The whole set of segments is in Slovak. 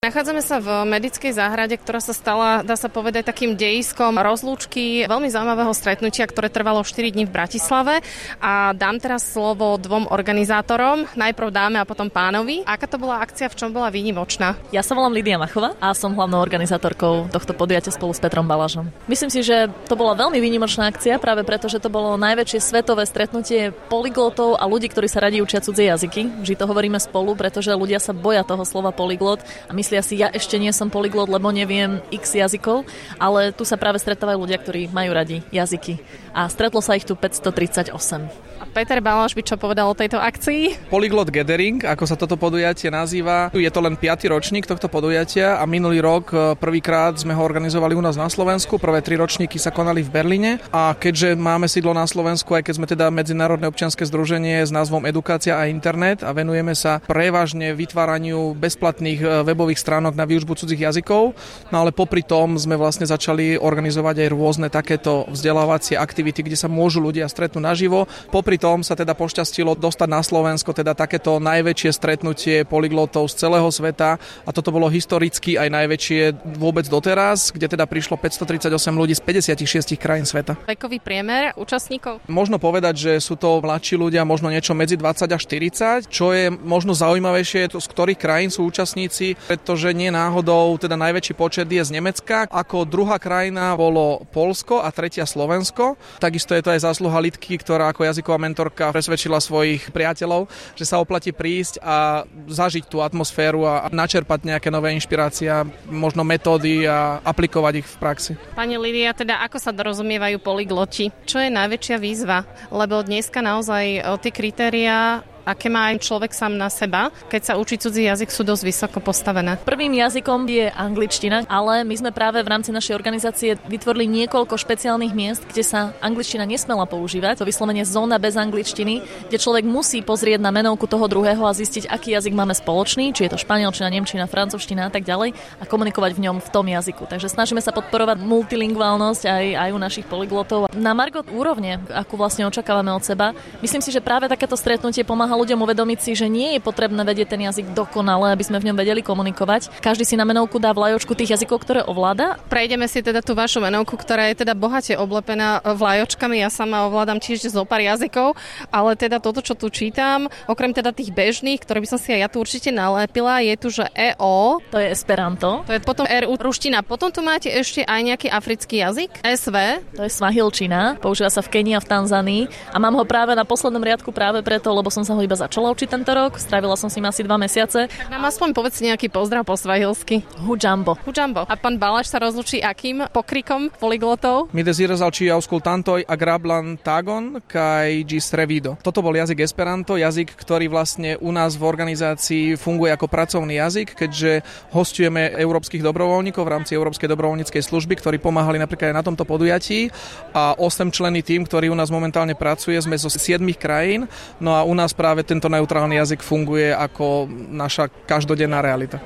Nachádzame sa v medickej záhrade, ktorá sa stala, dá sa povedať, takým dejiskom rozlúčky veľmi zaujímavého stretnutia, ktoré trvalo 4 dní v Bratislave. A dám teraz slovo dvom organizátorom, najprv dáme a potom pánovi. Aká to bola akcia, v čom bola výnimočná? Ja sa volám Lídia Machová a som hlavnou organizátorkou tohto podujatia spolu s Petrom Balažom. Myslím si, že to bola veľmi výnimočná akcia, práve preto, že to bolo najväčšie svetové stretnutie polyglotov a ľudí, ktorí sa radi učia cudzie jazyky. Vždy to hovoríme spolu, pretože ľudia sa boja toho slova polyglot a myslia si, ja ešte nie som polyglot, lebo neviem x jazykov, ale tu sa práve stretávajú ľudia, ktorí majú radi jazyky. A stretlo sa ich tu 538. A Peter Balaš by čo povedal o tejto akcii? Polyglot Gathering, ako sa toto podujatie nazýva, je to len 5. ročník tohto podujatia a minulý rok prvýkrát sme ho organizovali u nás na Slovensku. Prvé 3 ročníky sa konali v Berlíne a keďže máme sídlo na Slovensku, aj keď sme teda medzinárodné občianske združenie s názvom Edukácia a internet a venujeme sa prevažne vytváraniu bezplatných webových stránok na výučbu cudzích jazykov, no ale popri tom sme vlastne začali organizovať aj rôzne takéto vzdelávacie aktivity, kde sa môžu ľudia stretnúť naživo. Popri tom sa teda pošťastilo dostať na Slovensko teda takéto najväčšie stretnutie polyglotov z celého sveta a toto bolo historicky aj najväčšie vôbec doteraz, kde teda prišlo 538 ľudí z 56 krajín sveta. Vekový priemer účastníkov? Možno povedať, že sú to mladší ľudia, možno niečo medzi 20 a 40, čo je možno zaujímavejšie, z ktorých krajín sú účastníci, pretože nie náhodou teda najväčší počet je z Nemecka, ako druhá krajina bolo Poľsko a tretia Slovensko. Takisto je to aj zásluha Lidky, ktorá ako jazyková mentorka presvedčila svojich priateľov, že sa oplatí prísť a zažiť tú atmosféru a načerpať nejaké nové inšpirácie, možno metódy a aplikovať ich v praxi. Pani Lídia, teda ako sa dorozumievajú polygloti? Čo je najväčšia výzva? Lebo dneska naozaj tie kritériá, aké má aj človek sám na seba, keď sa učí cudzí jazyk, sú dosť vysoko postavené. Prvým jazykom je angličtina, ale my sme práve v rámci našej organizácie vytvorili niekoľko špeciálnych miest, kde sa angličtina nesmela používať. To vyslovene zóna bez angličtiny, kde človek musí pozrieť na menovku toho druhého a zistiť, aký jazyk máme spoločný, či je to španielčina, nemčina, francúzština a tak ďalej a komunikovať v ňom v tom jazyku. Takže snažíme sa podporovať multilingválnosť aj u našich polyglotov. Na margo úrovne, akú vlastne očakávame od seba, myslím si, že práve takéto stretnutie pomáha ľuďom uvedomiť si, že nie je potrebné vedieť ten jazyk dokonale, aby sme v ňom vedeli komunikovať. Každý si na menovku dá vlajočku tých jazykov, ktoré ovláda. Prejdeme si teda tú vašu menovku, ktorá je teda bohate oblepená vlajočkami. Ja sama ovládam tiež zo pár jazykov, ale teda toto, čo tu čítam, okrem teda tých bežných, ktoré by som si aj ja tu určite nalepila, je tu, že EO, to je Esperanto, to je potom RU ruština. Potom tu máte ešte aj nejaký africký jazyk, SV, to je Swahilčina, používa sa v Kenii a v Tanzánii a mám ho práve na poslednom riadku práve preto, lebo som sa ho iba začala učiť tento rok, strávila som si asi 2 mesiace. Tak nám aspoň povedzte nejaký pozdrav po swahilsky. Hujambo. Hujambo. A pán Balaš sa rozlúči akým pokrikom polyglotov? Mi desires al ci auscultantoi agrablan tagon kai gis revido. Toto bol jazyk Esperanto, jazyk, ktorý vlastne u nás v organizácii funguje ako pracovný jazyk, keďže hostujeme európskych dobrovoľníkov v rámci Európskej dobrovoľníckej služby, ktorí pomáhali napríklad aj na tomto podujatí a 8-členný tím, ktorý u nás momentálne pracuje, sme zo 7 krajín. No a u nás práve tento neutrálny jazyk funguje ako naša každodenná realita.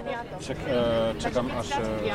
Čakám až...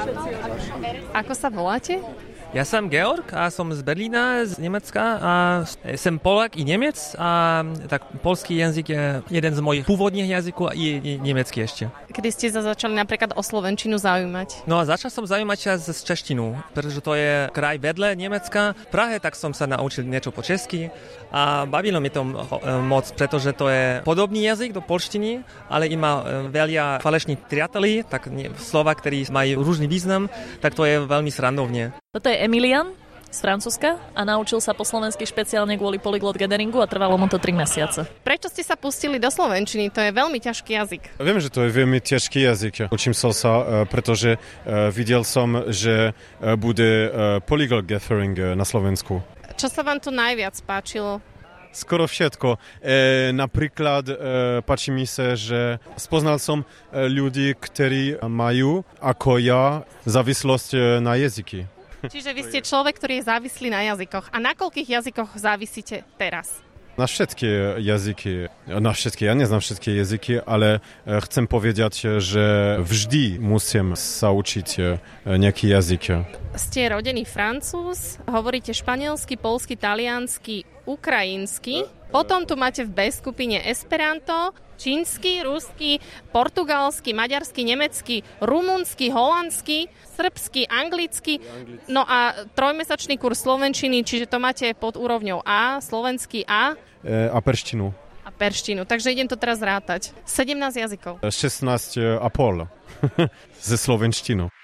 Ako sa voláte? Ja som Georg a som z Berlína, z Nemecka a som Polák i Nemec a tak polský jazyk je jeden z mojich pôvodných jazykov i nemecký ešte. Kedy ste sa začali napríklad o slovenčinu zaujímať? No a začal som zaujímať sa z češtinu, pretože to je kraj vedle Nemecka. V Prahe tak som sa naučil niečo po česky a bavilo mi to moc, pretože to je podobný jazyk do polštiny, ale ima veľa falešných priateľí, tak slova, ktorí majú rôzny význam, tak to je veľmi srandovne. Toto je Emilian z Francúzska a naučil sa po slovensky špeciálne kvôli Polyglot Gatheringu a trvalo mu to 3 mesiace. Prečo ste sa pustili do slovenčiny? To je veľmi ťažký jazyk. Viem, že to je veľmi ťažký jazyk. Učím sa, pretože videl som, že bude Polyglot Gathering na Slovensku. Čo sa vám tu najviac páčilo? Skoro všetko. Napríklad páči mi sa, že spoznal som ľudí, ktorí majú, ako ja, závislosť na jazyky. Čiže vy ste človek, ktorý je závislý na jazykoch. A na koľkých jazykoch závisíte teraz? Na všetky jazyky. Ja neznám všetky jazyky, ale chcem povedať, že vždy musím sa učiť nejaký jazyk. Ste rodený Francúz, hovoríte španielsky, poľsky, taliansky, ukrajinsky. Potom tu máte v B skupine Esperanto, čínsky, ruský, portugalsky, maďarsky, nemecký, rumunsky, holandsky, srbsky, anglicky. No a trojmesačný kurz slovenčiny, čiže to máte pod úrovňou A, slovenský A. A perštinu. A perštinu. Takže idem to teraz rátať. 17 jazykov. 16,5 ze slovenštinou.